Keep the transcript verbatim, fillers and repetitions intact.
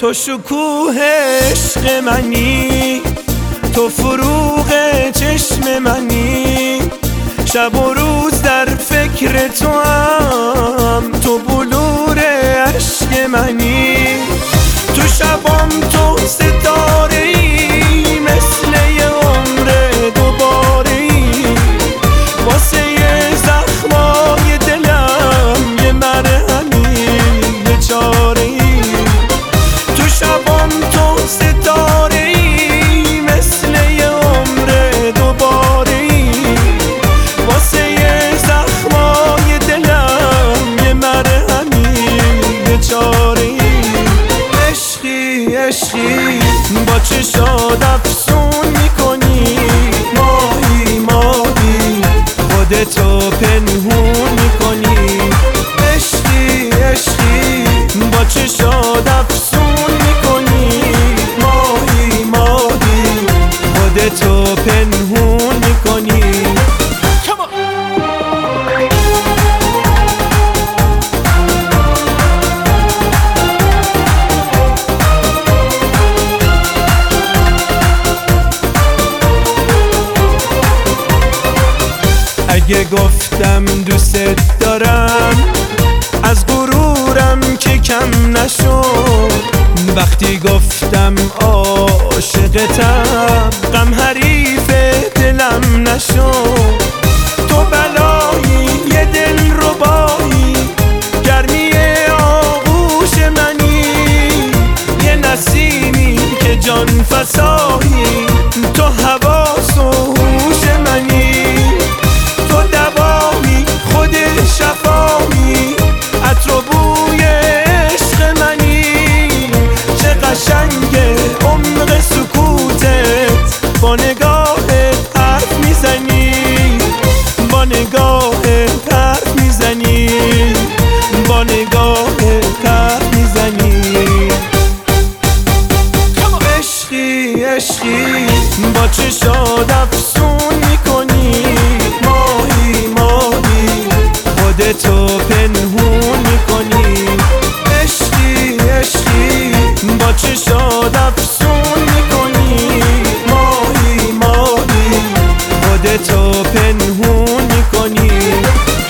تو شکوه عشق منی، تو فروغ چشم منی، شب و روز در فکر تو هم، تو بلور عشق منی. تو شبام تو ستاره ای، مثل یه عمر دوباره ای، واسه یه زخمای دلم یه مرهمی یه چاره ای. تو شبام تو ستاره ای، مثل یه عمر دوباره ای، واسه یه زخمای دلم یه مرهمی یه چاره ای. عشقی عشقی با چشات افسون میکنی، ماهی ماهی خودتو پنهون میکنی. عشقی عشقی با چشات افسون میکنی، ماهی ماهی خودتو پنهون میکنی. اگه گفتم دوست دارم از غرورم که کم نشو، وقتی گفتم عاشقتم غم حریف دلم نشو. تو بلایی یه دل ربایی، گرمی آغوش منی، یه نسیمی که جان فسایی، تو حواس و هوش منی. شفایی عطر و بوی عشق منی، چه قشنگه عمق سکوتت، با نگاهت حرف میزنی، با نگاهت حرف میزنی، با نگاهت حرف میزنی. عشقی عشقی با چشات افسون میکنی، ماهی ماهی خودتو پنهون میکنی. عشقی عشقی با چشات افسون میکنی، ماهی ماهی خودتو پنهون میکنی.